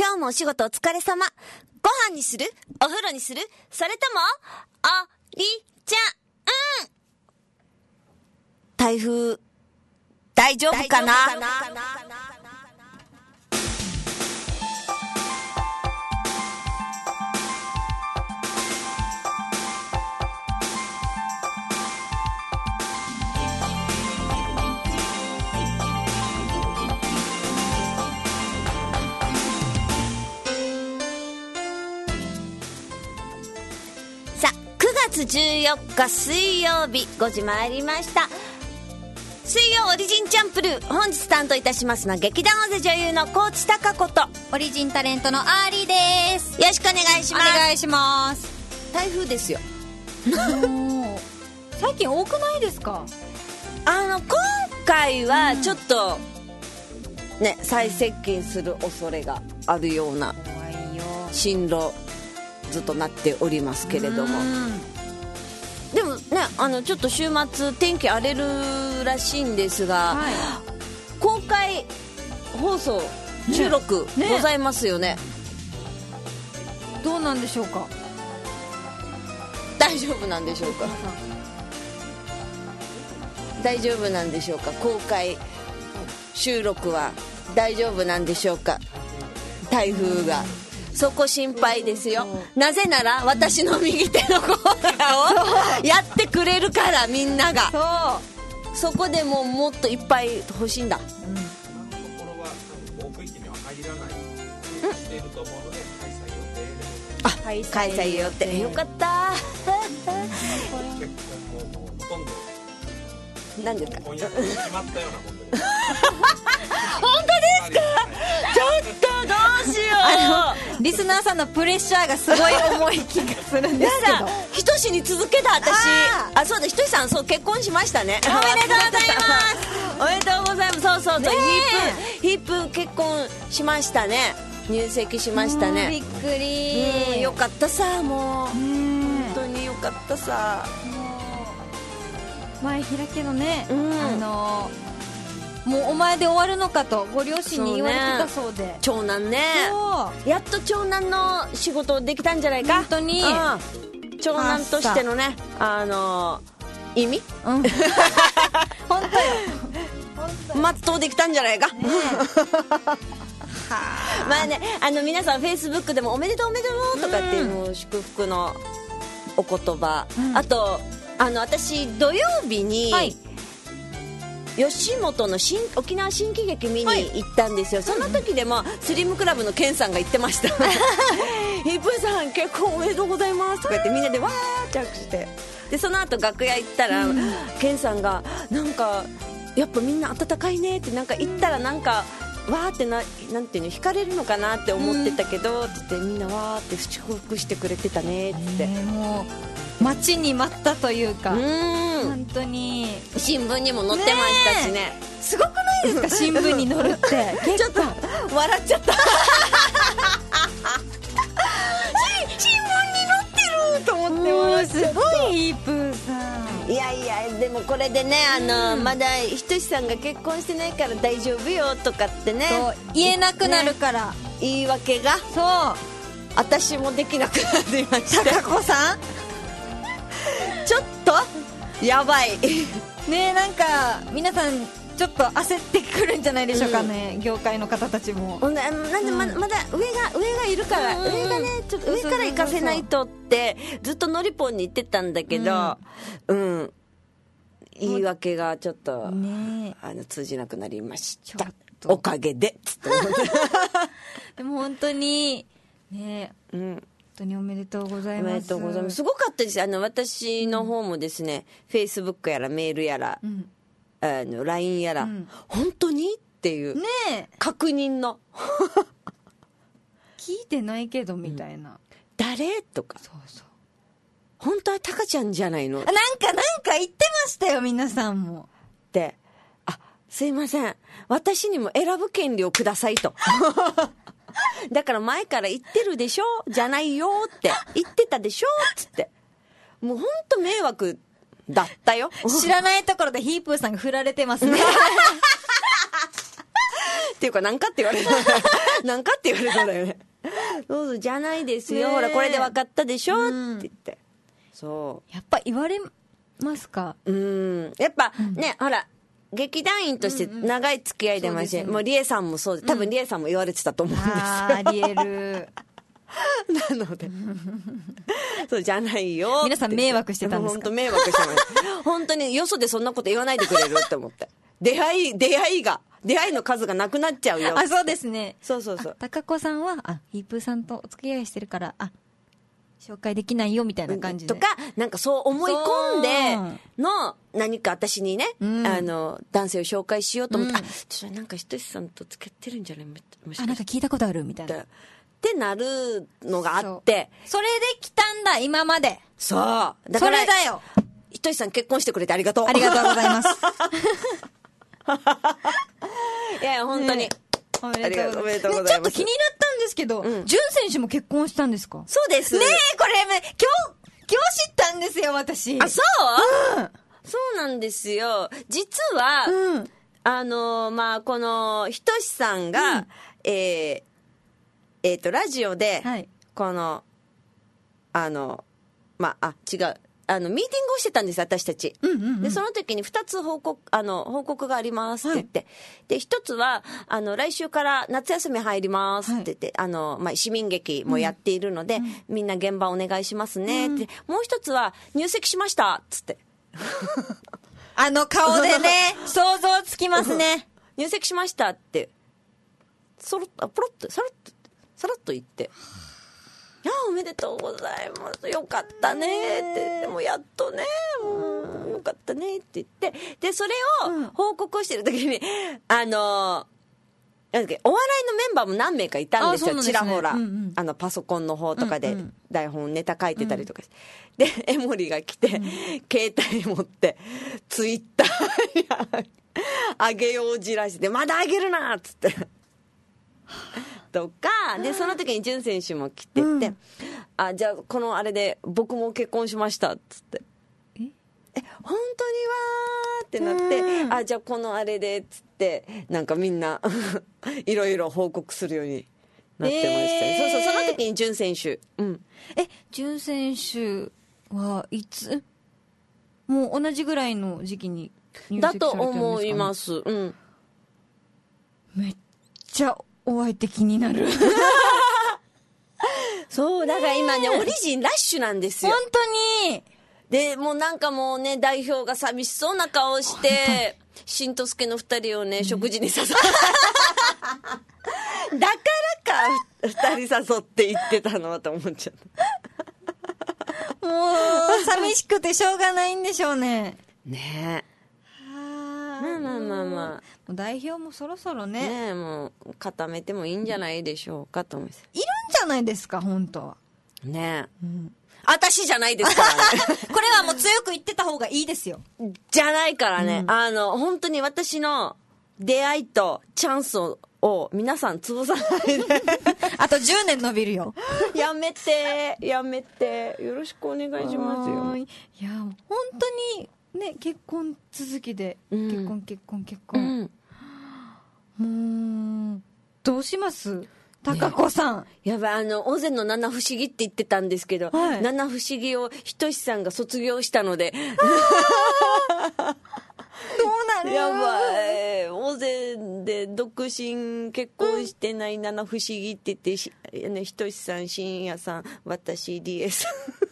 今日もお仕事お疲れ様。ご飯にする？お風呂にする？それともおりちゃん。台風大丈夫かな？9月14日水曜日5時回りました。水曜オリジンチャンプルー、本日担当いたしますのは劇団大勢女優の高知貴子とオリジンタレントのアーリーです。 よろしくお願いします。 お願いします。 台風ですよ最近多くないですか？ 今回はちょっと、ね、再接近する恐れがあるような進路ずっとなっておりますけれども、でもね、ちょっと週末天気荒れるらしいんですが、はい、公開放送収録ございますよね。 どうなんでしょうか？ 大丈夫なんでしょうか？大丈夫なんでしょうか？公開収録は大丈夫なんでしょうか？台風がそこ心配ですよ。なぜなら私の右手のコーナーをやってくれるから、みんながそこでもっといっぱい欲しいんだ。開催予定よかった何ですか？本当ですか？ちょっとどうしようリスナーさんのプレッシャーがすごい重い気がするんですけどひとしに続けた私。そうだ、ひとしさんそう結婚しましたね。 おめでとうございますおめでとうございます。そう、ヒップ結婚しましたね。入籍しましたね。 びっくり。 よかったさ。もう本当によかったさ。 前開けのね、もうお前で終わるのかとご両親に言われてたそうで、 長男ね、やっと長男の仕事できたんじゃないか。 本当に、 長男としてのね、意味、 本当よ全うできたんじゃないか、まあね、皆さんフェイスブックでもおめでとうおめでとうとかっていう、祝福のお言葉、あと私土曜日に、吉本の沖縄新喜劇見に行ったんですよ。その時でもスリムクラブのケンさんが言ってましたヒップさん結婚おめでとうございますとか言ってみんなでわーって拍手して、でその後楽屋行ったら、ケンさんがなんかやっぱみんな温かいねって、なんか行ったらなんかわーってなんていうの、惹かれるのかなって思ってたけど、つってみんなわーって祝福してくれてたねっつって、 もう待ちに待ったというか、本当に新聞にも載ってましたしね。 すごくないですか？新聞に載るってちょっと笑っちゃった新聞に載ってると思って笑っちゃった。 すごいいいプーさん。 いやいや、でもこれでね、まだひとしさんが結婚してないから大丈夫よとかってね、 言えなくなるから、 言い訳が私もできなくなりました。 貴子さんちょっとやばいね。なんか皆さんちょっと焦ってくるんじゃないでしょうかね、業界の方たちも。 なんでまだ上がいるから、上がねちょっと上から行かせないとってずっとノリポンに言ってたんだけど、言い訳がちょっと、通じなくなりました。おかげでつってでも本当にね、本当におめでとうございます。 おめでとうございます。すごかったです。私の方もですね、フェイスブックやらメールやら、LINE やら、本当にっていう、確認の聞いてないけどみたいな、 誰とか、本当はタカちゃんじゃないの、なんか言ってましたよ皆さんもって、すいません、私にも選ぶ権利をくださいとだから前から言ってるでしょじゃないよって言ってたでしょつって、もう本当迷惑だったよ知らないところでヒープーさんが振られてますねっていうかなんかって言われるなんかって言われそうだよね。そうそう、じゃないですよ、ほらこれで分かったでしょ、って言って。そうやっぱ言われますか。 やっぱね、ほら劇団員として長い付き合いでまして、もうリエさんもそうで、多分リエさんも言われてたと思うんですよ。 ありえる。 なのでそうじゃないよ、 皆さん迷惑してたんですか。 本当迷惑してます。本当によそでそんなこと言わないでくれるって思って。出会いの数がなくなっちゃうよ。 あ、そうですね。 そうそうそう。 高子さんはヒープーさんとお付き合いしてるから紹介できないよみたいな感じで、 とかなんかそう思い込んでの何か私にね、男性を紹介しようと思って、ちょっとなんかひとしさんと付き合ってるんじゃない、もしかなんか聞いたことあるみたいなってなるのがあって、 それで来たんだ今まで。 そうだからそれだよ。 ひとしさん結婚してくれてありがとう。 ありがとうございます。 いや本当に、 おめでとうございます。ちょっと気になったんですけど、潤選手も結婚したんですか。そうですね。これ今日知ったんですよ私。 あ、そう、そうなんですよ。実は、まあこのひとしさんが、ラジオで、このまあ違う、ミーティングをしてたんです、私たち。でその時に2つ報告がありますって言って、で1つは来週から夏休み入りますって言って、まあ、市民劇もやっているので、みんな現場お願いしますねって、もう1つは入籍しましたっつって。 顔でね想像つきますね。 入籍しましたってポロッとさらっと言って、いやおめでとうございます、よかったねって、でもやっとね、よかったねって言って、でそれを報告してる時になんだっけ、お笑いのメンバーも何名かいたんですよ、ちらほら、パソコンの方とかで台本ネタ書いてたりとかして、で江森が来て、携帯持ってツイッターに上げようじらして、まだ上げるなっつってとかで、その時に潤選手も来てて、じゃあこのあれで僕も結婚しましたっつって、本当にわーってなって、じゃあこのあれでっつって、なんかみんないろいろ報告するようになってましたね。そうそう、その時に潤選手、 潤選手はいつ、もう同じぐらいの時期に入籍されてるんですかね。だと思います。めっちゃお相手気になる。 そうだから今ね、オリジンラッシュなんですよ、 本当に。でもうなんかもうね、代表が寂しそうな顔してしんとすけの2人をね、食事に誘うだからか2人誘って行ってたのと思っちゃった。 もう寂しくてしょうがないんでしょうね。 ねえ、まあもう代表もそろそろね、 もう固めてもいいんじゃないでしょうかと思います。 いるんじゃないですか本当はねえ、私じゃないですからね。 これはもう強く言ってた方がいいですよ。 じゃないからね、本当に私の出会いとチャンスを皆さん潰さないで。 あと10年伸びるよ。 やめてよろしくお願いしますよ。 いや本当にね、結婚続きで、結婚、もうどうします、高子さん。 やばい、尾瀬の七不思議って言ってたんですけど、七不思議をひとしさんが卒業したので、 どうなる。 やばい、尾瀬で独身結婚してない七不思議って言って、ひとしさん、深夜さん、私 DS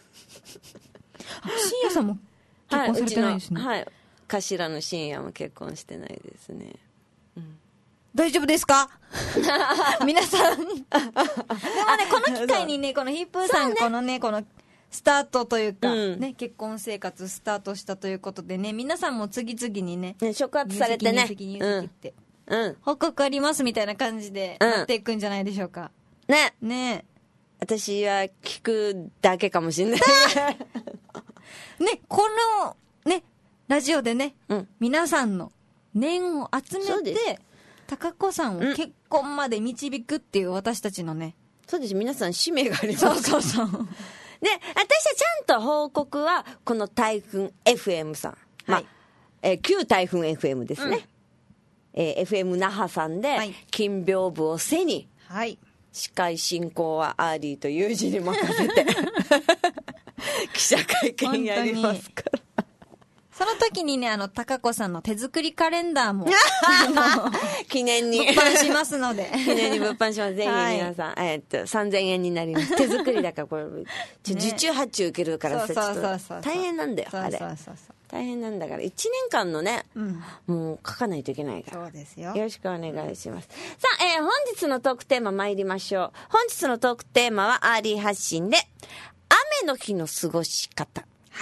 深夜さんも結婚されてないですね。 頭の深夜も結婚してないですね。 大丈夫ですか皆さん。でもね、この機会にね、このヒップーさん、このスタートというか、結婚生活スタートしたということでね、皆さんも次々にね、 触発されてね、 入籍って、報告ありますみたいな感じでなっていくんじゃないでしょうか。ね。 私は聞くだけかもしれない。 ね、このね、ラジオでね、皆さんの念を集めて、高子さんを結婚まで導くっていう私たちのね。 そうです、皆さん使命があります。 そう。 で、私はちゃんと報告は、この台風 FM さん。旧台風 FM ですね。FM 那覇さんで、金屏風を背に、 はい。 司会進行はアーリーとユージに任せて記者会見やりますから。 その時にね、高子さんの手作りカレンダーも記念に物販しますので記念に物販します。ぜひ皆さん、3000円になります。手作りだからこれ受注発注受けるからさ、ちょっと大変なんだよ。あれ大変なんだから1年間のね、もう書かないといけないから。 そうですよ。 よろしくお願いします。さあ、本日のトークテーマ参りましょう。本日のトークテーマはアーリー発信で雨の日の過ごし方。 はい。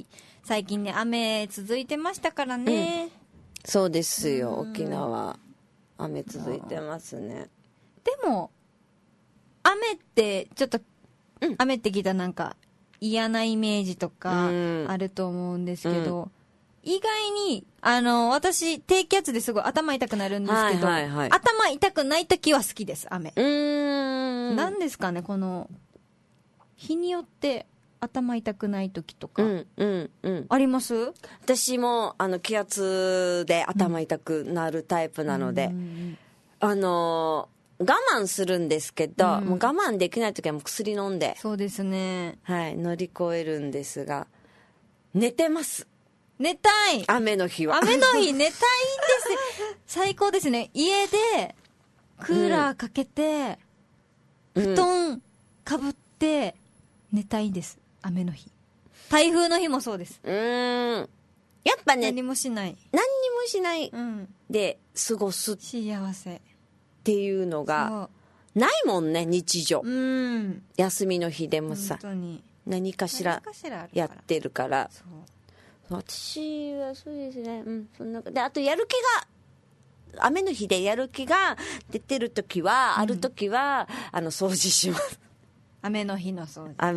最近ね、雨続いてましたからね。 そうですよ。沖縄雨続いてますね。 でも雨ってちょっと、雨って聞いたらなんか嫌なイメージとかあると思うんですけど、意外に私低気圧ですごい頭痛くなるんですけど、頭痛くない時は好きです。雨。なんですかね、この日によって頭痛くない時とか、あります？ 私も気圧で頭痛くなるタイプなので、我慢するんですけど、もう我慢できない時はもう薬飲んで、 そうですね、 はい、乗り越えるんですが、寝てます。 寝たい。 雨の日は雨の日寝たいんです最高ですね。家でクーラーかけて、布団かぶって寝たいんです。雨の日。台風の日もそうです。 やっぱね、 何もしないで過ごす幸せっていうのがないもんね、日常。休みの日でもさ、何かしらやってるから。私はそうですね。そんなで、あとやる気が、雨の日でやる気が出てる時は、ある時は掃除します。雨の日も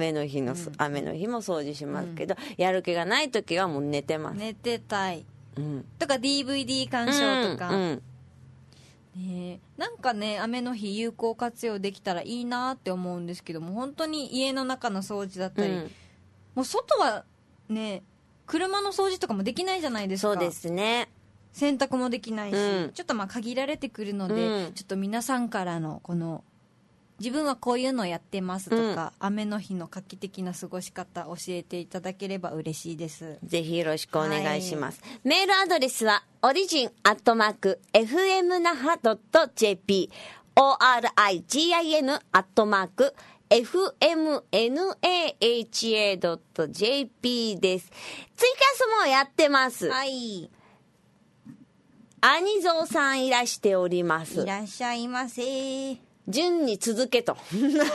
掃除しますけど、やる気がない時はもう寝てます。 寝てたい。とか DVD 鑑賞とか。なんかね、雨の日有効活用できたらいいなって思うんですけども、本当に家の中の掃除だったり、もう外はね、車の掃除とかもできないじゃないですか。 そうですね。 洗濯もできないし、ちょっと限られてくるので、ちょっと皆さんからのこの自分はこういうのやってますとか、雨の日の画期的な過ごし方教えていただければ嬉しいです。 ぜひよろしくお願いします。メールアドレスはorigin@fmnaha.jp origin@fmnaha.jp です。ツイキャスもやってます。 はい。 アニゾウさんいらしております。 いらっしゃいませ。 順に続けと。 本当にね、も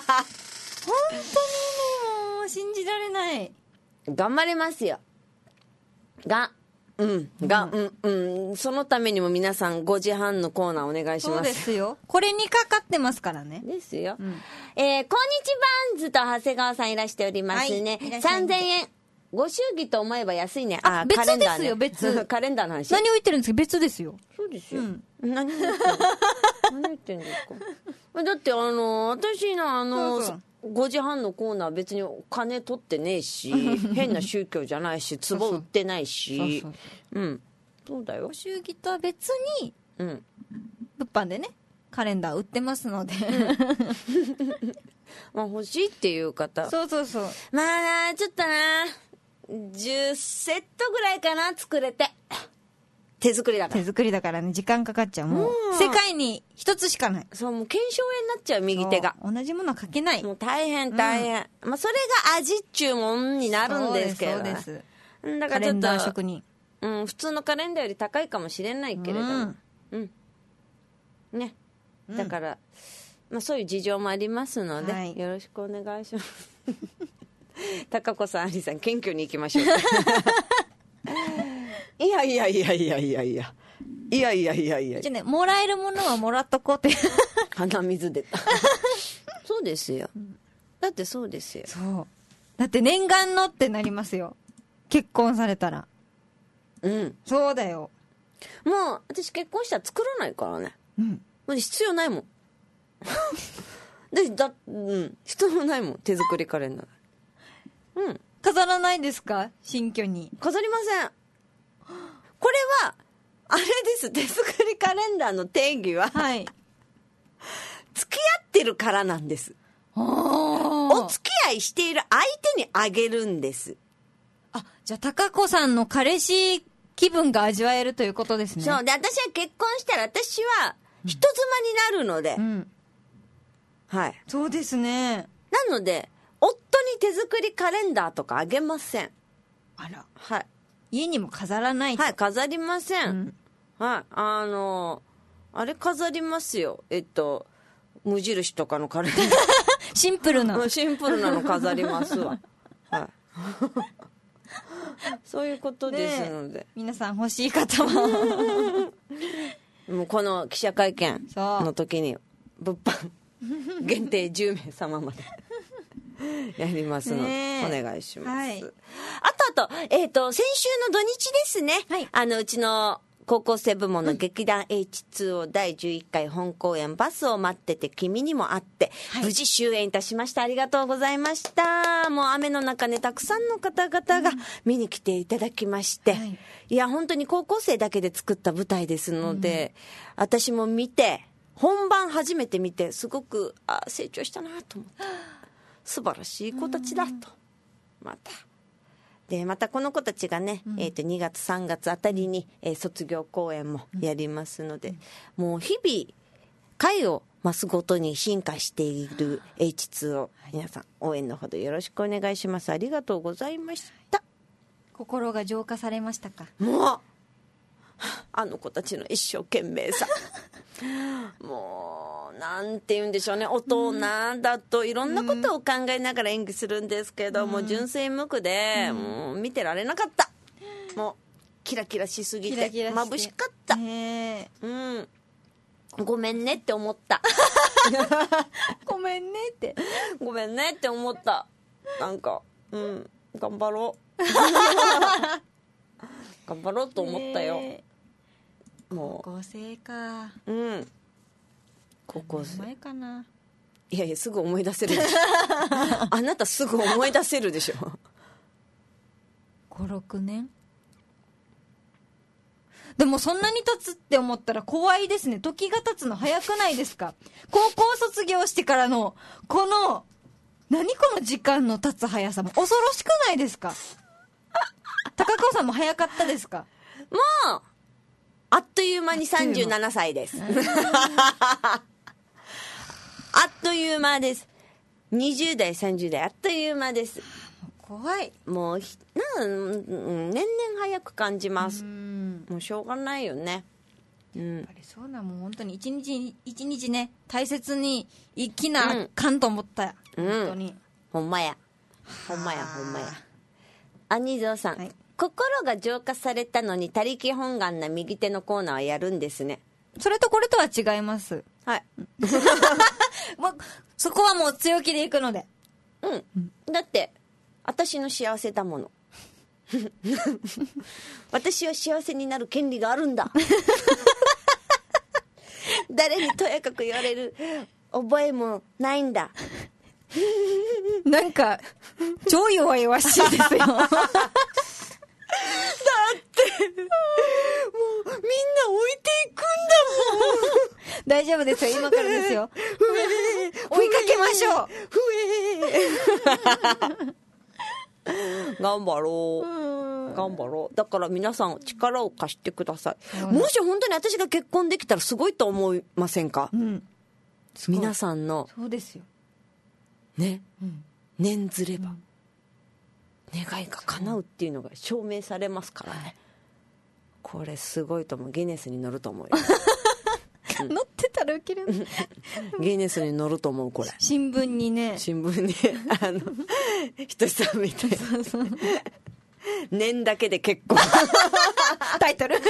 う信じられない。 頑張れますよ。そのためにも皆さん5時半のコーナーお願いします。 そうですよ。これにかかってますからね。 ですよ。こんにちバンズと長谷川さんいらしておりますね。3000円。ご祝儀と思えば安いね。 別ですよ、別。 カレンダーの話。 何を言ってるんですか？別ですよ。 そうですよ。何言ってんですか？だって私の5時半のコーナー別にお金取ってねえし、変な宗教じゃないし、壺売ってないし。そうだよ。 ご祝儀とは別に、物販でね、カレンダー売ってますので。 欲しいっていう方。 そう。 ちょっとな、10セットぐらいかな、作れて。手作りだからね、時間かかっちゃう。もう世界に一つしかない。 そう、もう腱鞘炎になっちゃう、右手が。 同じもの書けない。 もう大変。それが味っちゅうもんになるんですけど。そうです。だからちょっとカレンダー職人。普通のカレンダーより高いかもしれないけれども。ね。だから、そういう事情もありますので、よろしくお願いします。高子さん、有さん、謙虚に行きましょう。いや。じゃね、もらえるものはもらっとこうって。 鼻水出た。そうですよ。だってそうですよ。 そう。だって念願のってなりますよ。結婚されたら。そうだよ。 もう、私結婚したら作らないからね。必要ないもん。必要ないもん、手作りカレンダー。 飾らないですか？新居に。 飾りません。これはあれです。手作りカレンダーの定義は、作き合ってるからなんです。お付き合いしている相手にあげるんです。 あ、じゃあ貴子さんの彼氏気分が味わえるということですね。 そうで、私は結婚したら私は人妻になるので、はい。 そうですね。 なので夫に手作りカレンダーとかあげません。 あら。 はい。 家にも飾らないと。 はい、飾りません。はい、あれ飾りますよ。無印とかのカレンダー。 シンプルなの飾りますわ。はい。そういうことですので、 皆さん欲しい方はもうこの記者会見の時に物販限定10名様までやりますので、お願いします。はい、あと、先週の土日ですね、はい、うちの高校生部門の劇団 H2O 第11回本公演バスを待ってて君にも会って、はい、無事終演いたしました。ありがとうございました。もう雨の中ね、たくさんの方々が見に来ていただきまして、いや本当に高校生だけで作った舞台ですので、私も見て、本番初めて見てすごく成長したなと思って、素晴らしい子たちだと、またこの子たちがね、2月3月あたりに、卒業公演もやりますので、もう日々回を増すごとに進化している H2O、皆さん応援のほどよろしくお願いします。ありがとうございました。 心が浄化されましたか？ もうあの子たちの一生懸命さもうなんて言うんでしょうね、大人だといろんなことを考えながら演技するんですけど、もう純粋無垢で、もう見てられなかった。もうキラキラしすぎて眩しかった。ごめんねって思ったごめんねって思った。なんか頑張ろう頑張ろうと思ったよ。もう高校生か。 高校生前かな。 いやすぐ思い出せるでしょあなたすぐ思い出せるでしょ 5、6年でもそんなに経つって思ったら怖いですね。時が経つの早くないですか？高校卒業してからのこの時間の経つ速さも恐ろしくないですか？高子さんも早かったですか？ もうあっという間に37歳ですあっという間です。20代30代あっという間です。 怖い。 もう年々早く感じます。もうしょうがないよね。 やっぱりそうな、もう本当に一日一日ね大切に生きなあかんと思った、本当にほんまや兄蔵さん、はい、心が浄化されたのに他力本願な右手のコーナーはやるんですね。 それとこれとは違います。 はいもうそこはもう強気でいくので。 だって私の幸せだもの私は幸せになる権利があるんだ誰にとやかく言われる覚えもないんだなんか超弱々しいですよだってもうみんな置いていくんだもん大丈夫ですよ、今からですよ追いかけましょう頑張ろう。だから皆さん力を貸してください。もし本当に私が結婚できたらすごいと思いませんか？皆さんのそうですよね、念ずれば、願いが叶うっていうのが証明されますからね。これすごいと思う。ギネスに乗ると思うよ乗ってたらウケるギネスに乗ると思う。これ新聞にひとしさんみたいな念だけで結婚タイトル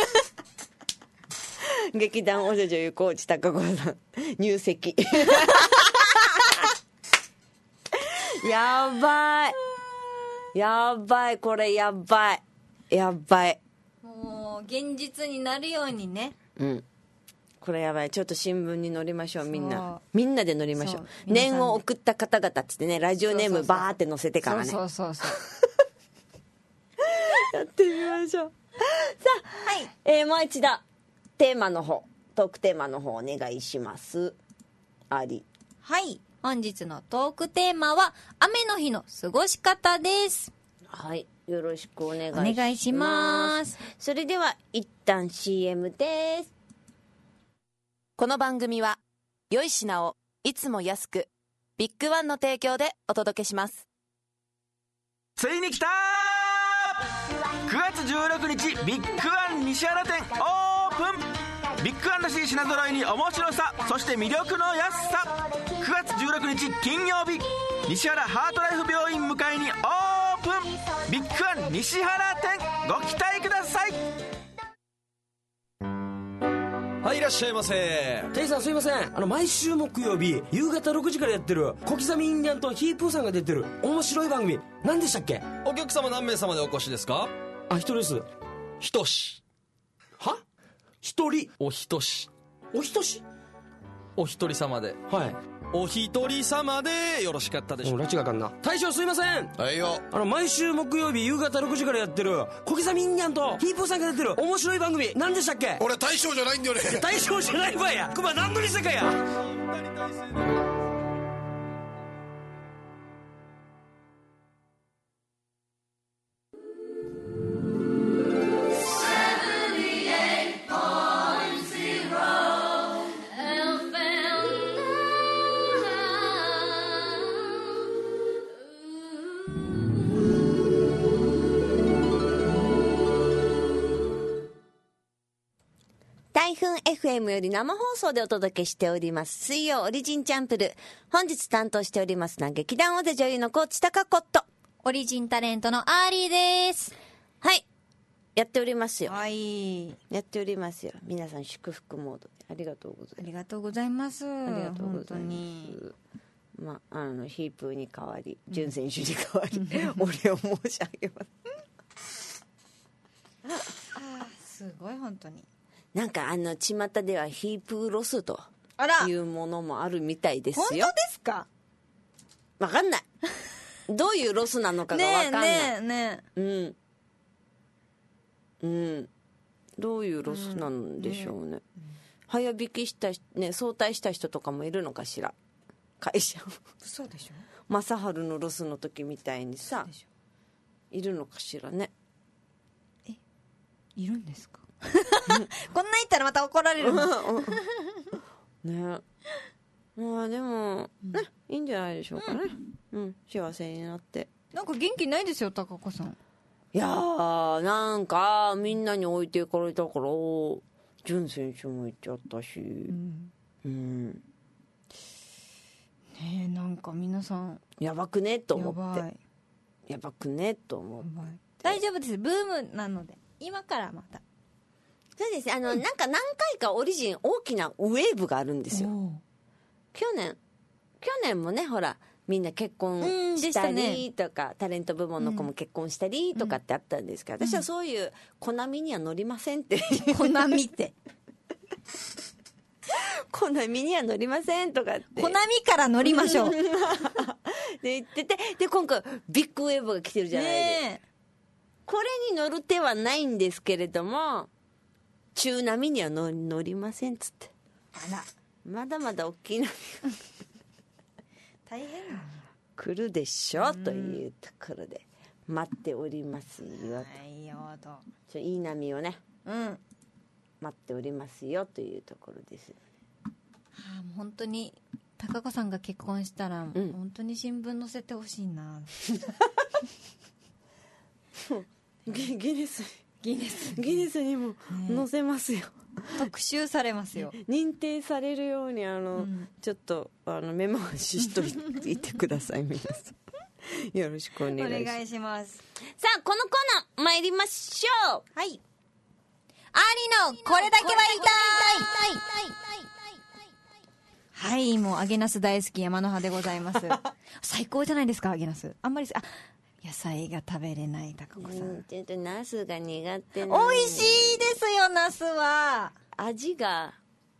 劇団お女優コーチ高子さん入籍やばいこれやばいもう現実になるようにね。 これやばい。ちょっと新聞に載りましょう。みんなで載りましょう。念を送った方々っつってね、ラジオネームバーって載せてからね。 そうやってみましょう。さあ、もう一度トークテーマの方お願いします。ありはい。本日のトークテーマは、雨の日の過ごし方です。 はい。よろしくお願いします。 お願いします。 それでは、一旦 CM です。 この番組は、良い品をいつも安く、ビッグワンの提供でお届けします。 ついに来たー！ 9月16日ビッグワン西原店オープン。ビッグワンらしい品揃いに面白さ、そして魅力の安さ。9月16日金曜日、西原ハートライフ病院向かいにオープン。ビッグワン西原店、ご期待ください。 はい、いらっしゃいませ。 店員さんすいません、毎週木曜日夕方6時からやってる小刻みインディアンとヒープーさんが出てる面白い番組、何でしたっけ？ お客様何名様でお越しですか？ 一人です。 ひとし。 は？一人？ おひとし。 おひとし？ お一人様で。 はい。 お一人様でよろしかったでしょう。 拉致があかんな。大将すいません。 はいよ。 毎週木曜日夕方6時からやってる小刻みインディアンとヒープーさんが出てる面白い番組、何でしたっけ？ 俺大将じゃないんだよね。 大将じゃないわや。熊何のにせかや。 台風 FM より生放送でお届けしております水曜オリジンチャンプル。本日担当しておりますのは劇団王で女優の高知貴子とオリジンタレントのアーリーです。 はい、やっておりますよ。 はい、 やっておりますよ。皆さん祝福モードでありがとうございます。 ありがとうございます。 ありがとうございます。ヒープーに代わり、準選手に代わり、お礼を申し上げます。 すごい本当に。 なんか巷ではヒープーロスというものもあるみたいですよ。 本当ですか？ わかんない。どういうロスなのかがわかんない。 ねえ。 うん。どういうロスなんでしょうね。早引きしたね、早退した人とかもいるのかしら。会社。 そうでしょ。 正治のロスの時みたいにさ、いるのかしらね。 いるんですか？こんな言ったらまた怒られるの。 ね。まあでもね、いいんじゃないでしょうかね。幸せになって。 なんか元気ないですよ、貴子さん。 いやー、なんかみんなに置いていかれたから潤選手も行っちゃったし、 ねえ、なんか皆さんやばくねと思って。 やばい。 やばくねと思って。 大丈夫です、ブームなので今からまた。 そうです。なんか何回かオリジン大きなウェーブがあるんですよ。去年もね、ほらみんな結婚したりとか、タレント部門の子も結婚したりとかってあったんですけど、私はそういうコナミには乗りませんって。 コナミってコナミには乗りませんとかって。 コナミから乗りましょう。 で言ってて、で今回ビッグウェーブが来てるじゃないですか。これに乗る手はないんですけれども、中波には乗りませんっつって。 あら、 まだまだ大きい波が大変なの来るでしょというところで待っておりますよと。いい波をね、待っておりますよというところです。 もう本当に貴子さんが結婚したら、本当に新聞載せてほしいな。 ギネスにも載せますよ。 特集されますよ。 認定されるようにちょっと目回ししといてください皆さん。よろしくお願いします。さあ、このコーナー参りましょう。 はい。アーリのこれだけは言いたい。はい、もう揚げナス大好き山の葉でございます。最高じゃないですか、揚げナス。あんまり野菜が食べれない貴子さん。 ちょっとナスが苦手な。美味しいですよ、ナスは。 味が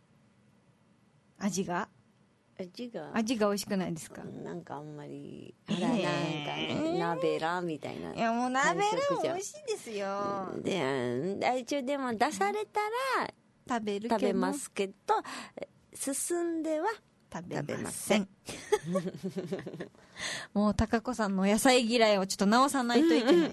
美味しくないですか？ なんかあんまりなんか鍋ラみたいな。 いや、もう鍋ラ美味しいですよ。 で一応でも出されたら食べますけど、進んでは食べませんもう高子さんの野菜嫌いをちょっと直さないといけない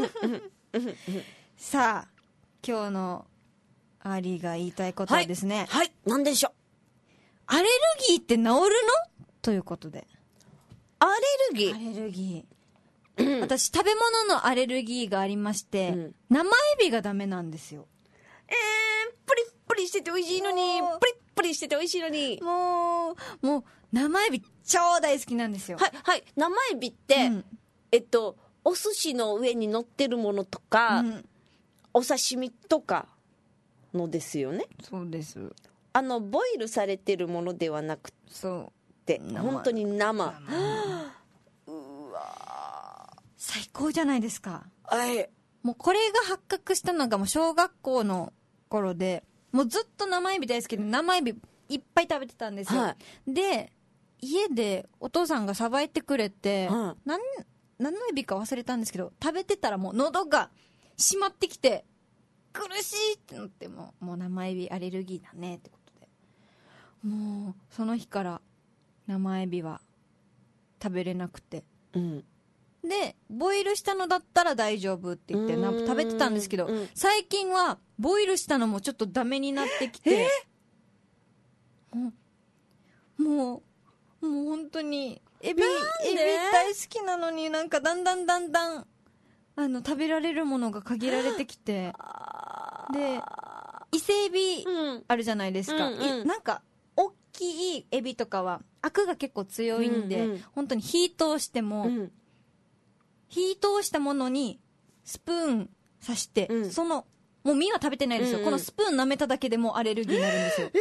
さあ今日のアーリーが言いたいことはですね、 はい、何でしょう。 アレルギーって治るのということで。 アレルギアー、 レルギー、私食べ物のアレルギーがありまして、生エビがダメなんですよ。 プリップリしてて美味しいのに、プリップリしてて美味しいのに。 もう生エビ超大好きなんですよ。 はいはい、生エビって、お寿司の上に乗ってるものとか、お刺身とかのですよね。 そうです。 ボイルされてるものではなくて、本当に生。うわ、 最高じゃないですか。 はい。 もうこれが発覚したのがもう小学校の頃で、もうずっと生エビ大好きで生エビいっぱい食べてたんですよ。はい、で、家でお父さんがさばいてくれて、何のエビか忘れたんですけど、食べてたらもう喉が締まってきて、苦しいってなって、もう生エビアレルギーだねってことで。もう、その日から生エビは食べれなくて。で、ボイルしたのだったら大丈夫って言って食べてたんですけど、最近はボイルしたのもちょっとダメになってきて、もう本当にエビ大好きなのになんかだんだん食べられるものが限られてきて、で伊勢エビあるじゃないですか、なんか大きいエビとかはアクが結構強いんで、本当に火通しても、火通したものにスプーン刺して、もう身は食べてないですよ、このスプーン舐めただけでもうアレルギーになるんですよ。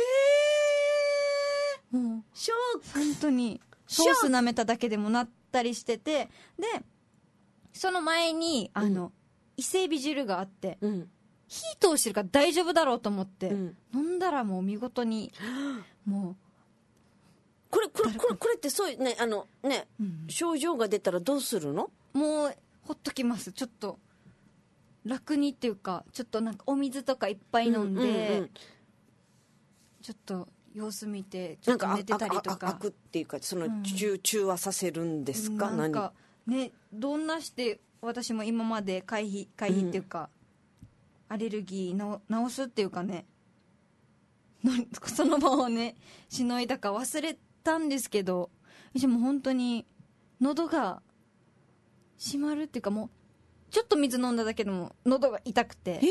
もうショック。 本当にソース舐めただけでもなったりしてて、でその前に伊勢エビ汁があって、火通してるから大丈夫だろうと思って、飲んだらもう見事にもうこれってそういうね、症状が出たらどうするの？ もうほっときます。ちょっと楽にっていうか、ちょっとなんかお水とかいっぱい飲んで、ちょっと様子見てちょっと寝てたりとか。 開くっていうか、中和させるんですか？ なんかね、どんなして私も今まで回避っていうか、アレルギー治すっていうかね、その場をねしのいだか忘れたんですけど、でも本当に喉が締まるっていうか、もうちょっと水飲んだだけでも喉が痛くて、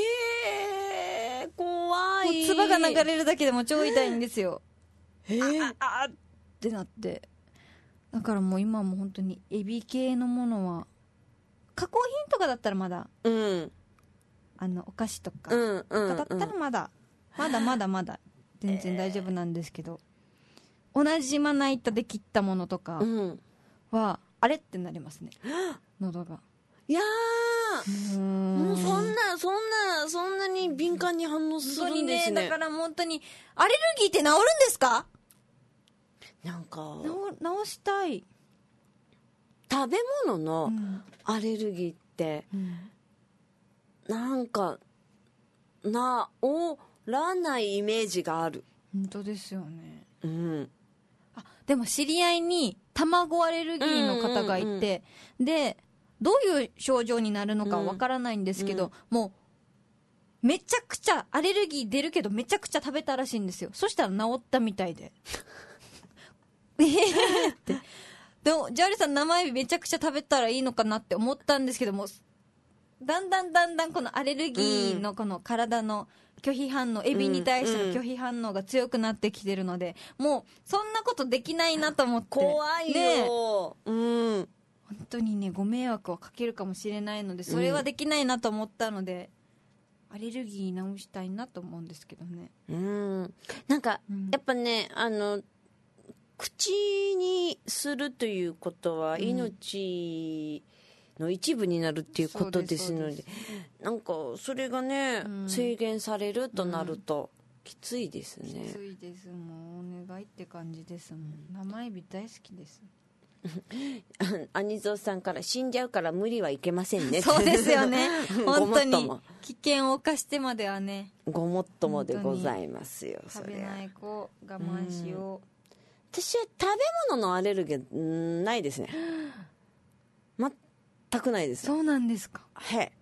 怖い。 唾が流れるだけでも超痛いんですよ。あってなって、だからもう今も本当にエビ系のものは、加工品とかだったらまだ、お菓子とかだったらまだ全然大丈夫なんですけど、同じまな板で切ったものとかは、あれってなりますね、喉が。 いやー、もうそんなに敏感に反応するんですね。 だから本当にアレルギーって治るんですか？ なんか治したい。 食べ物のアレルギーって、なんか治らないイメージがある。 本当ですよね。でも知り合いに卵アレルギーの方がいて、でどういう症状になるのかわからないんですけど、もうめちゃくちゃアレルギー出るけどめちゃくちゃ食べたらしいんですよ。そしたら治ったみたいでってでもジャーリさん、生エビめちゃくちゃ食べたらいいのかなって思ったんですけども、だんだんこのアレルギーのこの体の拒否反応、エビに対しての拒否反応が強くなってきてるので、もうそんなことできないなと思って。 怖いよ、 本当にね、ご迷惑をかけるかもしれないので、それはできないなと思ったので、アレルギー治したいなと思うんですけどね。 なんか、やっぱね、口にするということは命の一部になるっていうことですので、なんかそれがね、制限されるとなるときついですね。 きついです。もうお願いって感じですもん。生エビ大好きです。 アニゾーさんから、死んじゃうから無理はいけませんね。 そうですよね。本当に危険を冒してまではね、 ごもっともでございますよ。 食べない子我慢しよう。 私は食べ物のアレルギーないですね。全くないです。 そうなんですか。 へ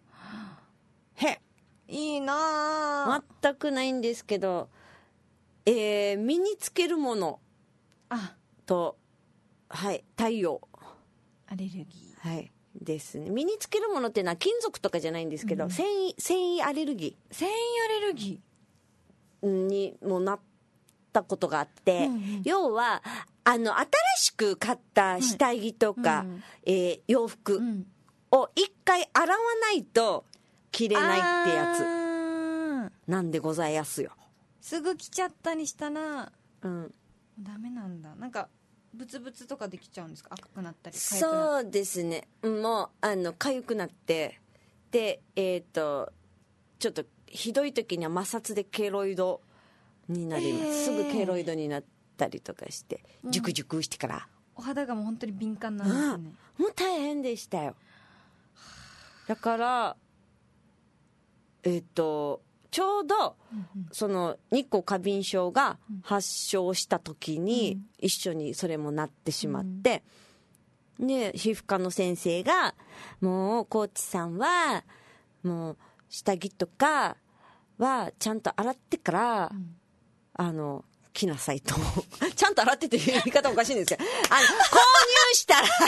いいな全くないんですけど、身につけるものと、はい、太陽アレルギー、はいですね。身につけるものっていうのは金属とかじゃないんですけど、繊維アレルギー。繊維アレルギーにもなったことがあって、要は新しく買った下着とか、洋服を一回洗わないと着れないってやつなんでございやすよ。 すぐ着ちゃったりしたら、 うん、 ダメなんだ。なんかブツブツとかできちゃうんですか？赤くなったり。 そうですね。もう痒くなって、でちょっとひどい時には摩擦でケロイドになります。すぐケロイドになったりとかして、ジュクジュクしてから。 お肌がもう本当に敏感なんですね。 もう大変でしたよ。だからちょうど、その日光過敏症が発症した時に一緒にそれもなってしまって、で皮膚科の先生がもうコーチさんはもう下着とかはちゃんと洗ってから、着なさいとちゃんと洗ってという言い方おかしいんですけど、購入したら購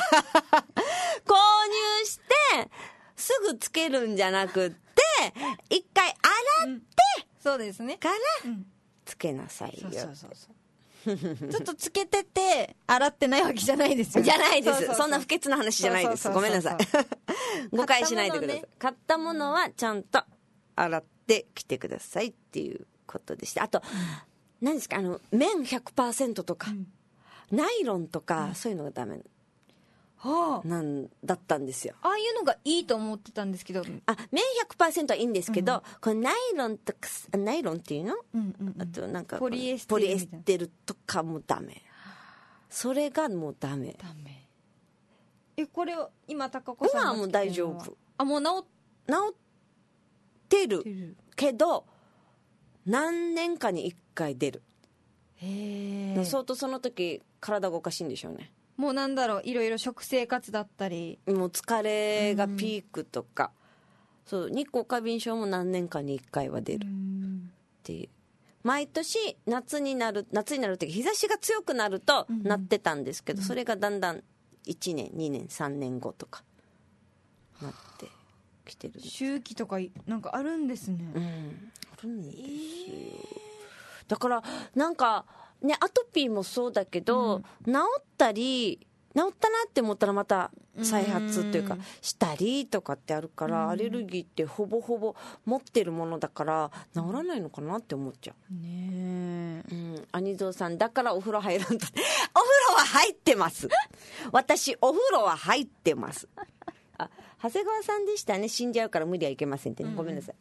入してすぐつけるんじゃなくって一回洗って、 そうですね、 からつけなさいよ。 ちょっとつけてて洗ってないわけじゃないですよ。 じゃないです。そんな不潔な話じゃないです。ごめんなさい。誤解しないでください。買ったものはちゃんと洗ってきてくださいっていうことでした。あと、何ですか、綿 100% とか、ナイロンとか、そういうのがダメなんだったんですよ。 ああいうのがいいと思ってたんですけど、 綿 100% はいいんですけど、これナイロンとか、ナイロンっていうの、あとなんかポリエステルとかもダメ。それがもうダメ。 これを今高子さんが今はもう大丈夫。 もう治ってるけど何年かに1回出る。相当その時体がおかしいんでしょうね。 もうなんだろう、いろいろ食生活だったり、 もう疲れがピークとか、そう日光過敏症も何年かに1回は出るっていう。毎年夏になるっていうか日差しが強くなるとなってたんですけど、それがだんだん1年2年3年後とかなってきてるんです。 周期とかなんかあるんですね。 あるんですよ。だからなんかね、アトピーもそうだけど、治ったなって思ったらまた再発というかしたりとかってあるから、アレルギーってほぼほぼ持ってるものだから治らないのかなって思っちゃうね。 兄蔵さんだからお風呂入らんとお風呂は入ってます私お風呂は入ってます長谷川さんでしたね、死んじゃうから無理はいけませんってね、ごめんなさい。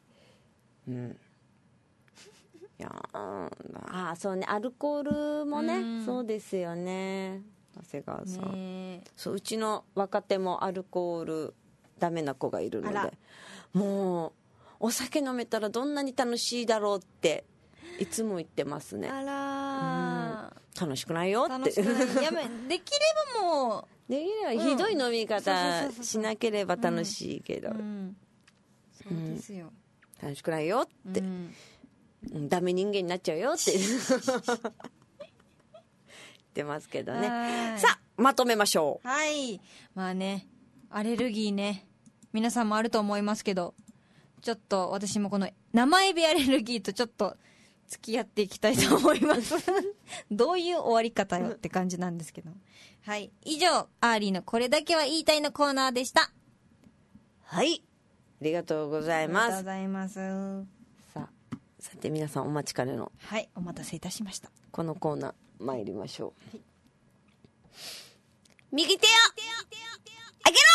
いやそうね、アルコールもね、そうですよね、長谷川さん。そう、うちの若手もアルコールダメな子がいるので、もうお酒飲めたらどんなに楽しいだろうっていつも言ってますね。楽しくないよって。できればもうできればひどい飲み方しなければ楽しいけど、 そうですよ、 楽しくないよって、ダメ人間になっちゃうよって言ってますけどね。さあまとめましょう。 はい、まあね、アレルギーね、皆さんもあると思いますけど、ちょっと私もこの生エビアレルギーとちょっと付き合っていきたいと思いますどういう終わり方よって感じなんですけど。はい、以上アーリーのこれだけは言いたいのコーナーでした。 はい、ありがとうございます。 ありがとうございます。 さて皆さんお待ちかねの、 はい、お待たせいたしました、 このコーナー参りましょう。右手をあげろ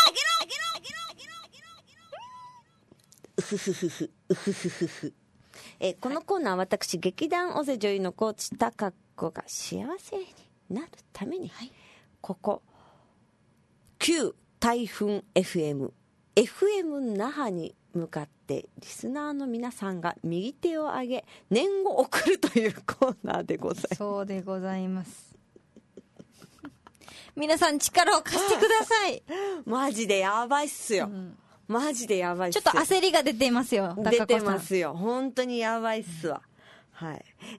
うふふふふうふふふふ。このコーナーは私劇団尾瀬女優のコーチ貴子が幸せになるために、ここ旧台風 FM 那覇に向かってリスナーの皆さんが右手を上げ念を送るというコーナーでございます。 そうでございます。 皆さん力を貸してください。 マジでやばいっすよ。マジでやばいっすよ。 ちょっと焦りが出ていますよ、 出てますよ。本当にやばいっすわ。はい。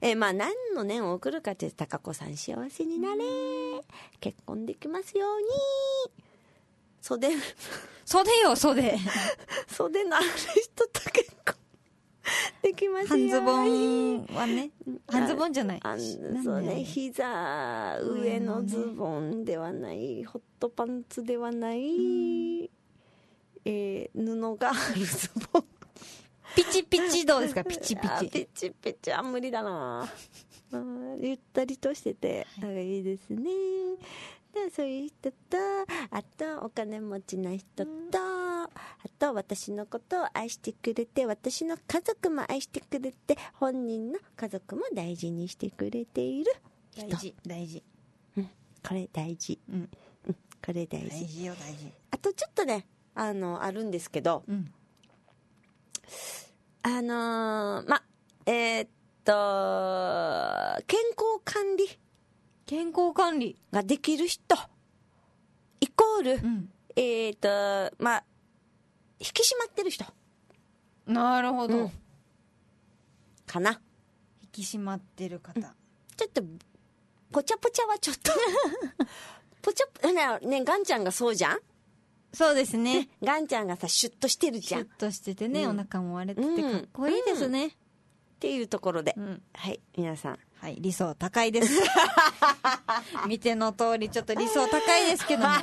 まあ何の念を送るかって、高子さん幸せになれ。結婚できますように。袖よ、 袖。 袖のある人と結婚できますように。 半ズボンはね、半ズボンじゃない。 そうね、膝上のズボンではない、ホットパンツではない、布があるズボン。 ピチピチどうですか？ピチピチ。 ピチピチは無理だな。ゆったりとしてて、いいですね。でそういう人と、あとお金持ちの人と、あと私のことを愛してくれて、私の家族も愛してくれて、本人の家族も大事にしてくれている人。 大事。 これ大事。これ大事。 大事よ、大事。 あとちょっとね、あるんですけど、健康管理ができる人イコール、引き締まってる人。 なるほど。 かな。 引き締まってる方。 ちょっとポチャポチャはちょっとポチャね、ガンちゃんがそうじゃん。 そうですね。 ガンちゃんがさ、シュッとしてるじゃん。 シュッとしててね、お腹も割れててかっこいいですね。 っていうところで、はい、皆さん。 はい、理想高いです。見ての通り、ちょっと理想高いですけども。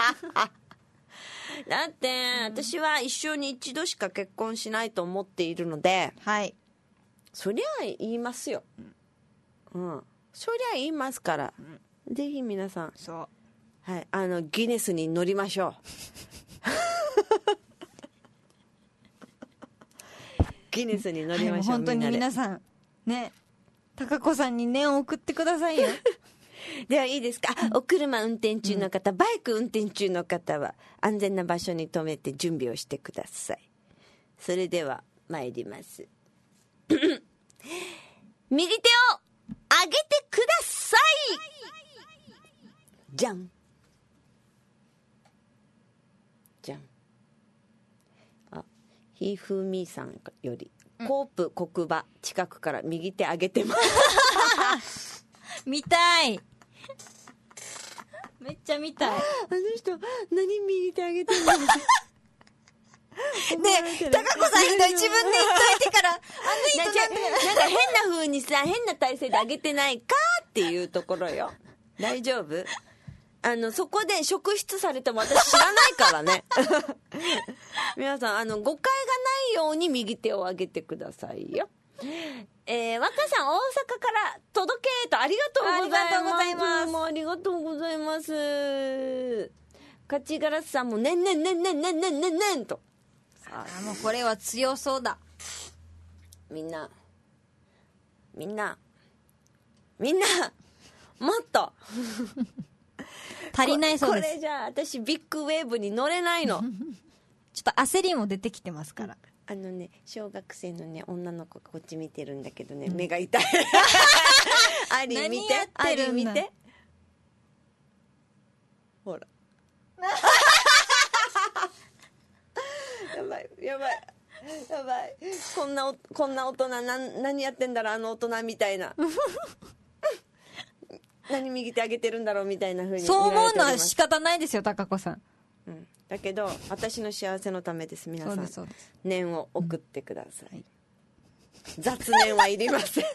だって、私は一生に一度しか結婚しないと思っているので、 はい。 そりゃ言いますよ。そりゃ言いますから。ぜひ皆さん。 そう。 はい、ギネスに乗りましょう。ギネスに乗りましょう。 本当に皆さんね、高子さんに念を送ってくださいよ。 ではいいですか。お車運転中の方、バイク運転中の方は安全な場所に止めて準備をしてください。それでは参ります。右手を上げてください。じゃんじゃん。ひふみさんより、コープ黒馬近くから右手上げてます。 見たい。めっちゃ見たい。 あの人何右手上げてるの？ で、高子さんひどい、自分で言っといてから、なんか変な風にさ、変な体勢で上げてないかっていうところよ。大丈夫？そこで職質されても私知らないからね。皆さん、誤解がないように右手を上げてくださいよ。若さん、大阪から届けとありがとうございます。もうありがとうございます。カチガラスさんもねんと。 もうこれは強そうだ。 みんな、もっと。 足りないそうです。 これじゃあ私ビッグウェーブに乗れないの。 ちょっと焦りも出てきてますから。 小学生のね、女の子がこっち見てるんだけどね、目が痛い。アリ見て、アリ見て。ほら。やばい。こんな大人、何やってんだろう、大人みたいな。何右手上げてるんだろうみたいな風に。 そう思うのは仕方ないですよ、高子さん。 だけど私の幸せのためです。皆さん、 そうです。 念を送ってください。雑念はいりません。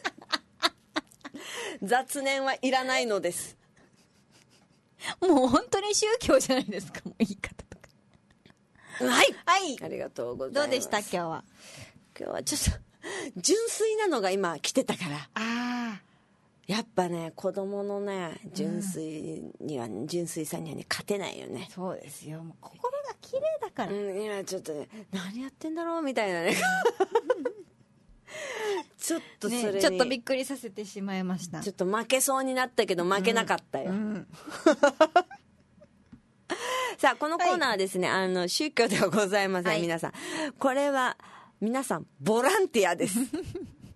雑念はいらないのです。 もう本当に宗教じゃないですか、もう言い方とか。 はい、 はい、 ありがとうございます。 どうでした今日は？ 今日はちょっと純粋なのが今来てたから。やっぱね、子供のね、純粋さんにはね、勝てないよね。 そうですよ。もう心が綺麗だから。 今ちょっとね、何やってんだろうみたいなね。ちょっとそれに、 ちょっとびっくりさせてしまいました。 ちょっと負けそうになったけど負けなかったよ。さあ、このコーナーはですね、宗教ではございません、皆さん。これは皆さんボランティアです。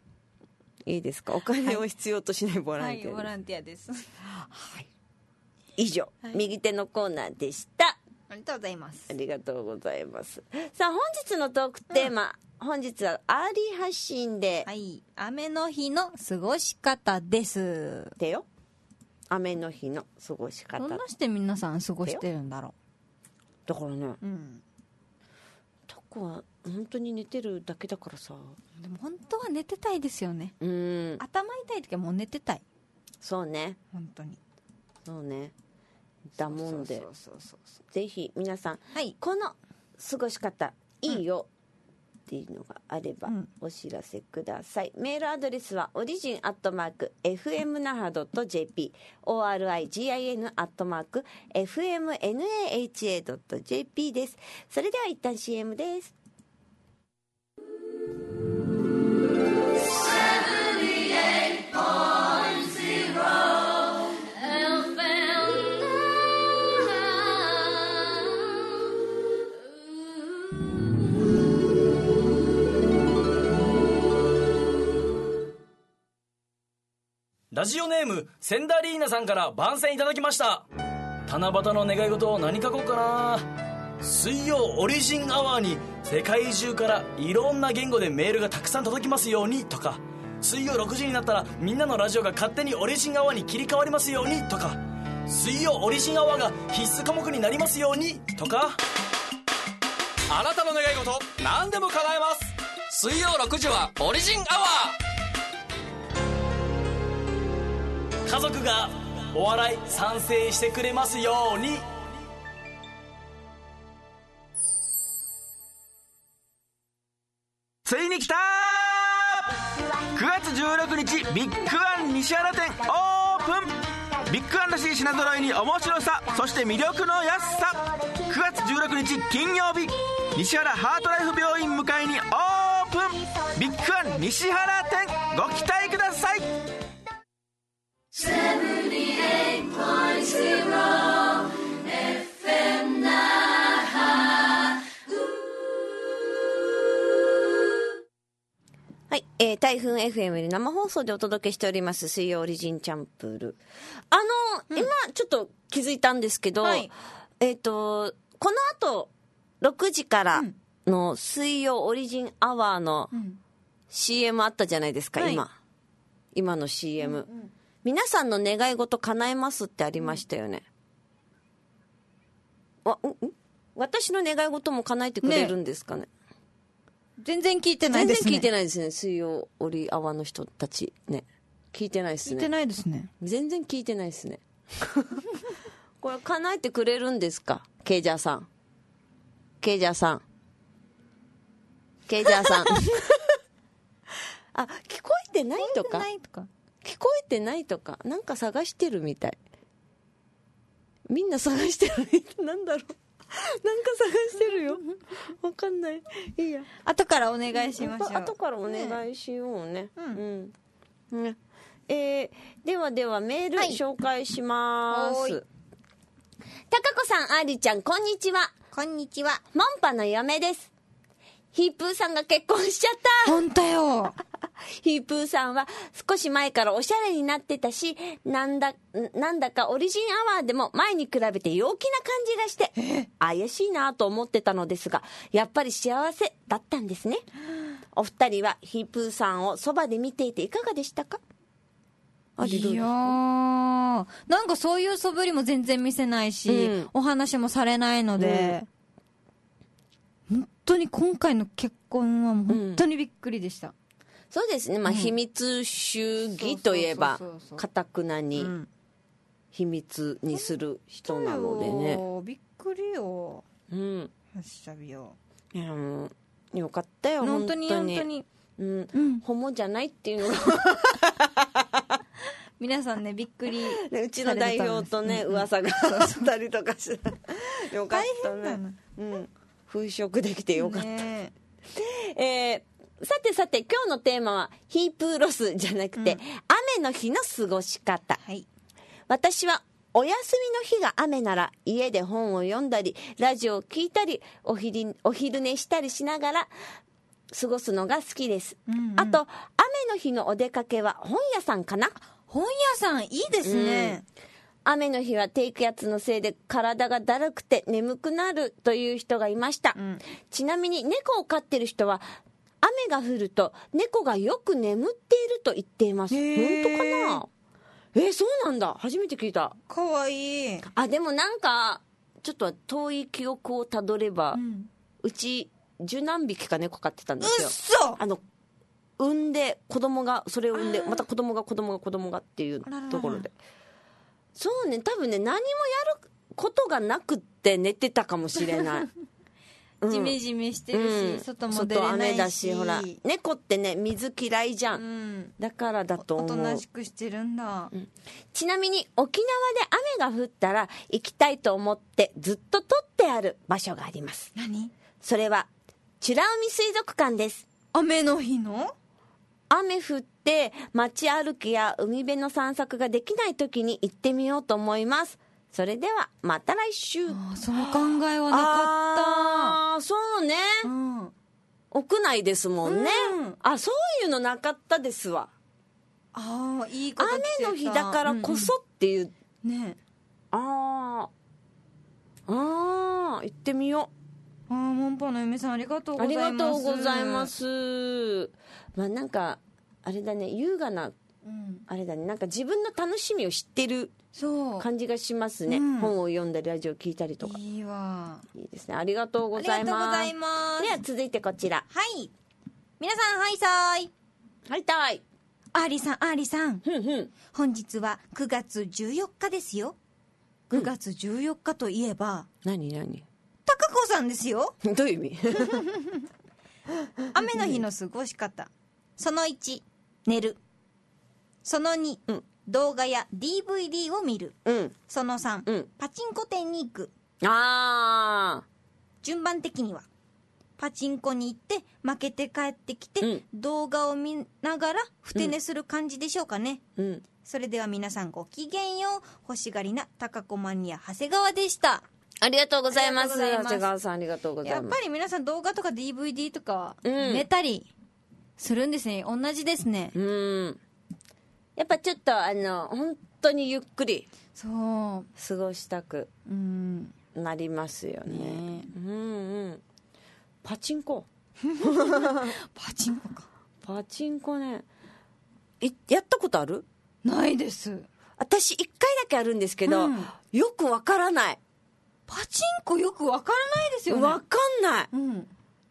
いいですか？お金を必要としないボランティアです。 はい、ボランティアです。 はい。 以上、右手のコーナーでした。 ありがとうございます。 ありがとうございます。さあ本日のトークテーマ、本日はアーリー発信で、 はい、雨の日の過ごし方ですでよ。雨の日の過ごし方。 どんなして皆さん過ごしてるんだろう。だからね、 タコは本当に寝てるだけだからさ。 でも本当は寝てたいですよね。頭痛い時はもう寝てたい。 そうね、 本当にそうね。だもんで、ぜひ皆さん、この過ごし方いいよっていうのがあればお知らせください。メールアドレスはorigin@fmnaha.jp origin@fmnaha.jp です。それでは一旦 CM です。 ラジオネームセンダリーナさんから番宣いただきました。七夕の願い事を何書こうかな。水曜オリジンアワーに世界中からいろんな言語でメールがたくさん届きますようにとか、水曜6時になったらみんなのラジオが勝手にオリジンアワーに切り替わりますようにとか、水曜オリジンアワーが必須科目になりますようにとか。 あなたの願い事何でも叶えます。水曜6時はオリジンアワー。 家族がお笑い賛成してくれますように。 ついに来たー。9月16日ビッグワン西原店オープン。ビッグワンらしい品揃いに面白さ、そして魅力の安さ。9月16日金曜日、西原ハートライフ病院向かいにオープン。ビッグワン西原店、ご期待ください。 FM 那覇。はい、台風 FM で生放送でお届けしております水曜オリジンチャンプル。今ちょっと気づいたんですけど、この後6時からの水曜オリジンアワーの CM あったじゃないですか、今の CM、皆さんの願い事叶えますってありましたよね。私の願い事も叶えてくれるんですかね。 全然聞いてないですね。 全然聞いてないですね。水曜オリアワの人たちね、聞いてないですね。 聞いてないですね。 全然聞いてないですね。これ叶えてくれるんですか、ケイジャーさん。ケイジャーさん。ケイジャーさん。あ、聞こえてないとか。聞こえてないとか、なんか探してるみたい。みんな探してるみたい。なんだろう。なんか探してるよ。わかんない。いいや。 後からお願いしましょう。 後からお願いしようね。ではではメール紹介します。たかこさん、あーりちゃん、こんにちは。 こんにちは。 モンパの嫁です。ヒープーさんが結婚しちゃった。 ほんとよ。 ヒープーさんは少し前からおしゃれになってたし、なんだかオリジンアワーでも前に比べて陽気な感じがして怪しいなと思ってたのですが、やっぱり幸せだったんですね。お二人はヒープーさんをそばで見ていていかがでしたか？ いやー、なんかそういう素振りも全然見せないし、お話もされないので、本当に今回の結婚は本当にびっくりでした。 そうですね、秘密主義といえば堅くなに秘密にする人なのでね。 びっくりよ。発射日よ。 いや、もうよかったよ。本当にホモじゃないっていうのが皆さんね、びっくり。 うちの代表とね、噂があったりとかして、よかったね。風食できてよかった。さてさて、今日のテーマはヒープーロスじゃなくて、雨の日の過ごし方。私はお休みの日が雨なら家で本を読んだりラジオを聞いたりお昼寝したりしながら過ごすのが好きです。あと雨の日のお出かけは本屋さんかな。 本屋さんいいですね。 雨の日は低気圧のせいで体がだるくて眠くなるという人がいました、ちなみに猫を飼ってる人は雨が降ると猫がよく眠っていると言っています。本当かな。そうなんだ、初めて聞いた。 かわいい。 でもなんかちょっと遠い記憶をたどれば、うち十何匹か猫飼ってたんですよ。産んで子供がそれを産んでまた子供がっていうところで、そうね、多分ね、何もやることがなくって寝てたかもしれないジメジメしてるし、外も出れないし、 雨だし、ほら猫ってね水嫌いじゃん、だからだと思う。 おとなしくしてるんだ、 ちなみに沖縄で雨が降ったら行きたいと思ってずっと取ってある場所があります。 何？ それは美ら海水族館です。 雨の日の？ 雨降って街歩きや海辺の散策ができない時に行ってみようと思います。それではまた来週。 その考えはなかった。 そうね、屋内ですもんね、そういうのなかったですわ。 いいこと聞いた。 雨の日だからこそっていう、 ね。 行ってみよう。 モンパの嫁さんありがとうございます。 ありがとうございます。なんかあれだね、優雅な、あれだね、なんか自分の楽しみを知ってる感じがしますね、本を読んだりラジオ聞いたりとか。 いいわ。 いいですね、ありがとうございます。 ありがとうございます。 では続いてこちら。 はい、皆さん、はいさーい。 はいたい。 アーリさん、本日は9月14日ですよ。9月14日といえば、 何高子さんですよ。 どういう意味？ 雨の日の過ごし方。その1、寝る。その2、動画や DVD を見る。その3、パチンコ店に行く。順番的にはパチンコに行って負けて帰ってきて、動画を見ながらふて寝する感じでしょうかね、それでは皆さんごきげんよう。欲しがりな高子マニア長谷川でした。 ありがとうございます。長谷川さんありがとうございます。 やっぱり皆さん動画とか DVD とか寝たりするんですね。同じですね。 やっぱちょっと本当にゆっくり過ごしたくなりますよね。パチンコパチンコか。 パチンコね、やったことある？ ないです。 私1回だけあるんですけど、よくわからない。 パチンコよくわからないですよね。 わかんない、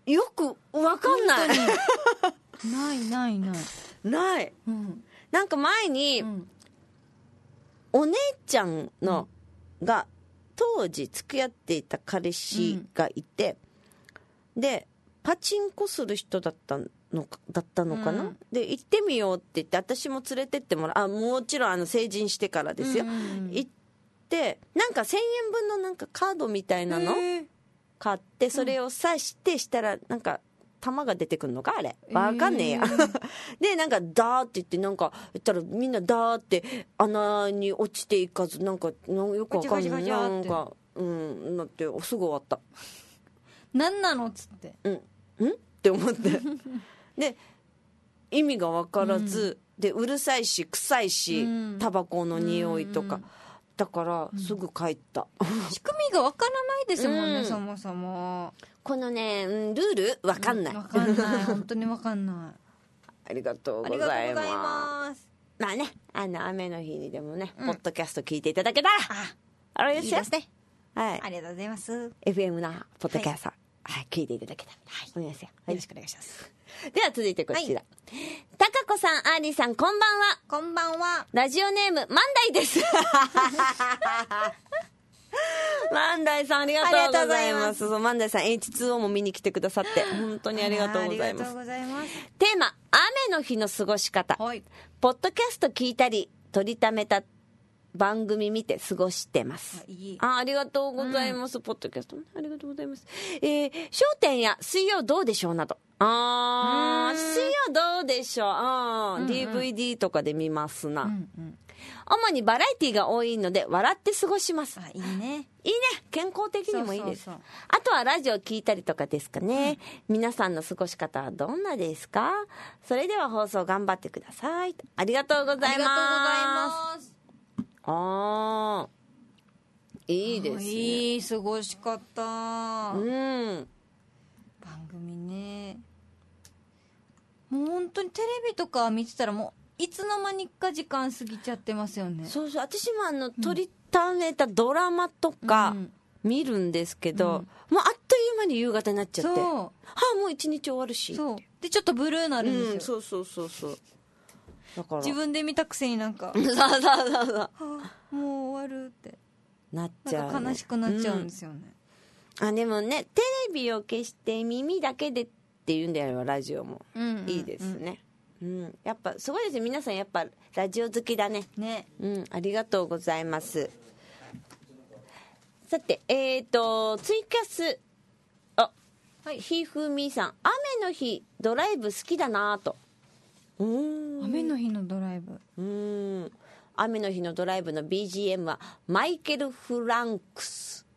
よくわかんないない、 なんか前に、お姉ちゃんの、が当時付き合っていた彼氏がいて、でパチンコする人だったのかな、で行ってみようって言って私も連れてってもらう。もちろん成人してからですよ、行ってなんか1000円分のなんかカードみたいなの買って、それを刺してしたらなんか玉が出てくるのか、あれわかんねえやでなんかダーって言って、なんか言ったらみんなダーって穴に落ちていかず、なんかよくわかんない、なんかなってすぐ終わった。 何なのっつって、 って思ってで意味が分からず、でうるさいし臭いし、タバコの匂いとか、だからすぐ帰った、 仕組みが分からないですもんね、そもそもこのね、ルール分かんない、 分かんない本当に分かんないありがとうございます。まあね、雨の日にでもね、ポッドキャスト聞いていただけたらあれですよ。 いいですね。 はい。 ありがとうございます。 FM なポッドキャスト、聞いていただけたら。お願いします。よろしくお願いします。 では続いてこちら。たかこさん、アーリーさん、こんばんは。 こんばんは。 ラジオネーム、万代です。万代さん、ありがとうございます。万代さん、H2O も見に来てくださって、本当にありがとうございます。 ありがとうございます。 テーマ、雨の日の過ごし方。ポッドキャスト聞いたり、取りためた番組見て過ごしてます。ありがとうございます。ポッドキャストありがとうございます。笑点や水曜どうでしょうなど。水曜どうでしょう。DVD とかで見ますな。主にバラエティが多いので笑って過ごします。 いいね。 いいね。健康的にもいいです。あとはラジオ聞いたりとかですかね。皆さんの過ごし方はどんなですか？それでは放送頑張ってください。ありがとうございます。ありがとうございます。 ああ、いいですね。 いい、過ごしかった。 うん。 番組ね。もう本当にテレビとか見てたらもういつの間にか時間過ぎちゃってますよね。 そうそう、私も撮りためたドラマとか見るんですけど、もうあっという間に夕方になっちゃって、もう一日終わるし。 そうでちょっとブルーなるんですよ。 そうだから自分で見たくせになんかそうもう終わるってなっちゃう、ね、 なんか悲しくなっちゃうんですよね。 でもね、テレビを消して耳だけでっていうんであればラジオもいいですね。やっぱすごいですね、皆さんやっぱラジオ好きだね。ありがとうございます。さてツイキャス、ひふみさん、雨の日ドライブ好きだなと。 雨の日のドライブ、 雨の日のドライブの BGM はマイケル・フランクス。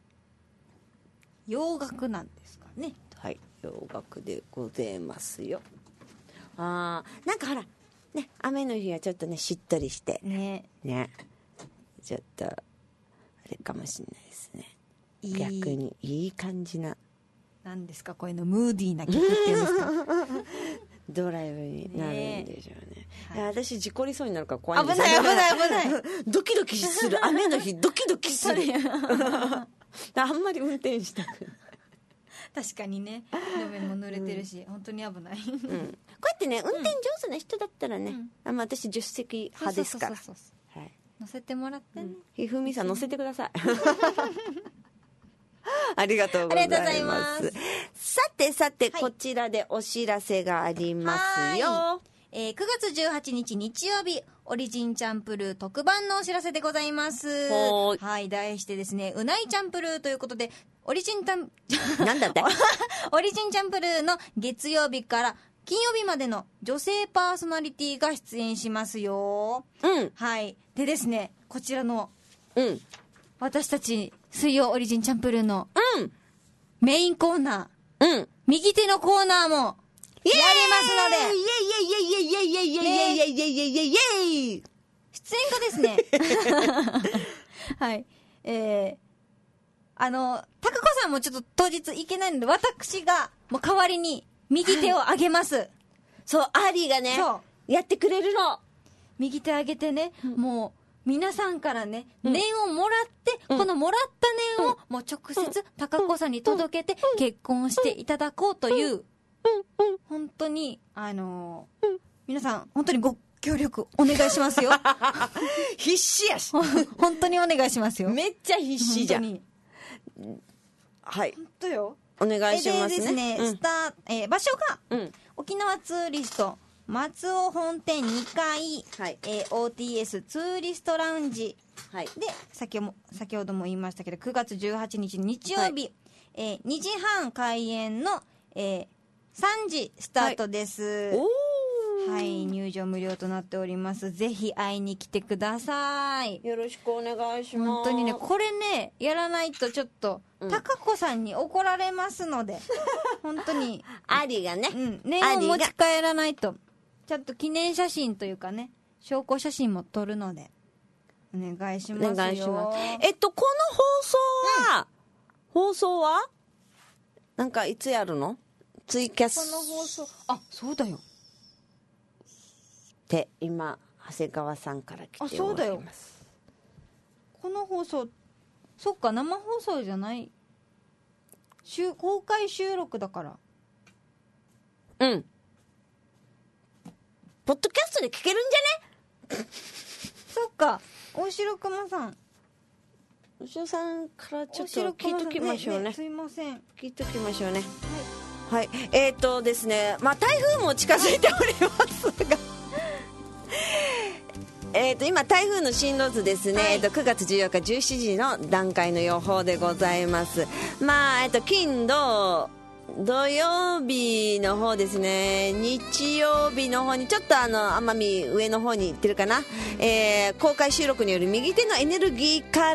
洋楽なんですかね。 はい、洋楽でございますよ。なんかほらね、雨の日はちょっとねしっとりしてねちょっとあれかもしれないですね。逆にいい感じな、 なんですかこういうの、ムーディーな曲っていうんですかドライブになるんでしょうね。私事故りそうになるから怖いんですよ。 危ないドキドキする雨の日ドキドキするあんまり運転したく確かにね、路面も濡れてるし、本当に危ない、こうやってね、運転上手な人だったらね、私助手席派ですから、 乗せてもらってね。 ひふみさん乗せてくださいありがとうございます。さて、こちらでお知らせがありますよ。 9月18日日曜日、オリジンチャンプルー特番のお知らせでございます。はい、題してですね、うないチャンプルーということで、オリジンチャンプルーの月曜日から金曜日までの女性パーソナリティが出演しますよ。はい。でですね、こちらの、私たち水曜オリジンチャンプルーの、メインコーナー、右手のコーナーもやりますので、出演がですねはいタカ子さんもちょっと当日行けないので、私がもう代わりに右手を上げます。 そう、アーリーがねやってくれるの。 右手上げてね、もう皆さんからね、念をもらって、このもらった念をもう直接タカ子さんに届けて結婚していただこうという、本当に皆さん本当にご協力お願いしますよ必死やし本当にお願いしますよ。 めっちゃ必死じゃん。はい、 本当よ、 お願いしますね。 でですね、場所が、沖縄ツーリスト松尾本店2階、OTS ツーリストラウンジ、で先ほども言いましたけど、9月18日日曜日、2時半開演の、3時スタートです。入場無料となっております。ぜひ会いに来てください。 よろしくお願いします。 本当にね、これねやらないとちょっと、タカ子さんに怒られますので本当にアリがね、 念を持ち帰らないと。ちゃんと記念写真というかね、証拠写真も撮るのでお願いしますよ。 お願いします。この放送はなんかいつやるの？ツイキャス。 この放送、そうだよって今長谷川さんから来ております。 そうだよ、この放送、そっか、生放送じゃない、公開収録だから。 ポッドキャストで聞けるんじゃねそっか、大城熊さん、 おしろさんからちょっと聞いときましょうね。 すいません、 聞いときましょうね。はい、ですね、台風も近づいておりますが今台風の進路図ですね、9月14日17時の段階の予報でございます。金土曜日の方ですね、日曜日の方にちょっと奄美上の方に行ってるかな、公開収録による右手のエネルギーから、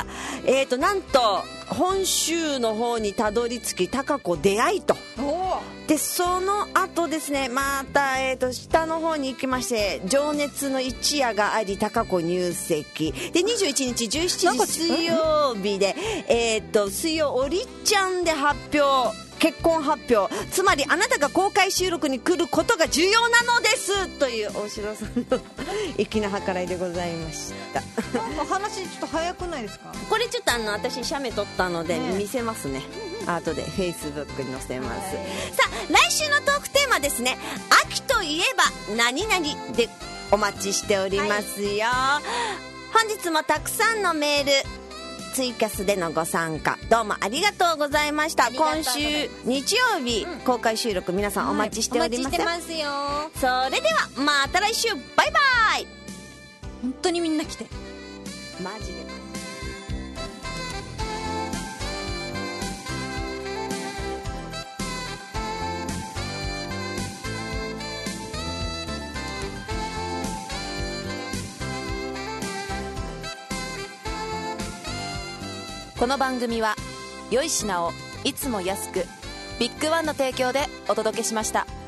なんと本州の方にたどり着き、タカ子出会いとでその後ですね、また、下の方に行きまして、情熱の一夜があり高子入籍で、21日17時水曜日で、水曜おりちゃんで発表、結婚発表、つまりあなたが公開収録に来ることが重要なのですという大城さんの粋な計らいでございました。 なんか話ちょっと早くないですか？ これちょっと私写メ撮ったので見せますね、後でフェイスブックに載せます。さあ来週のトークテーマですね、秋といえば何々でお待ちしておりますよ、本日もたくさんのメールツイキャスでのご参加どうもありがとうございました。今週日曜日、公開収録皆さんお待ちしております、 お待ちしてますよ。それではまた来週、バイバイ。 本当にみんな来て、 マジでこの番組は良い品をいつも安くビッグワンの提供でお届けしました。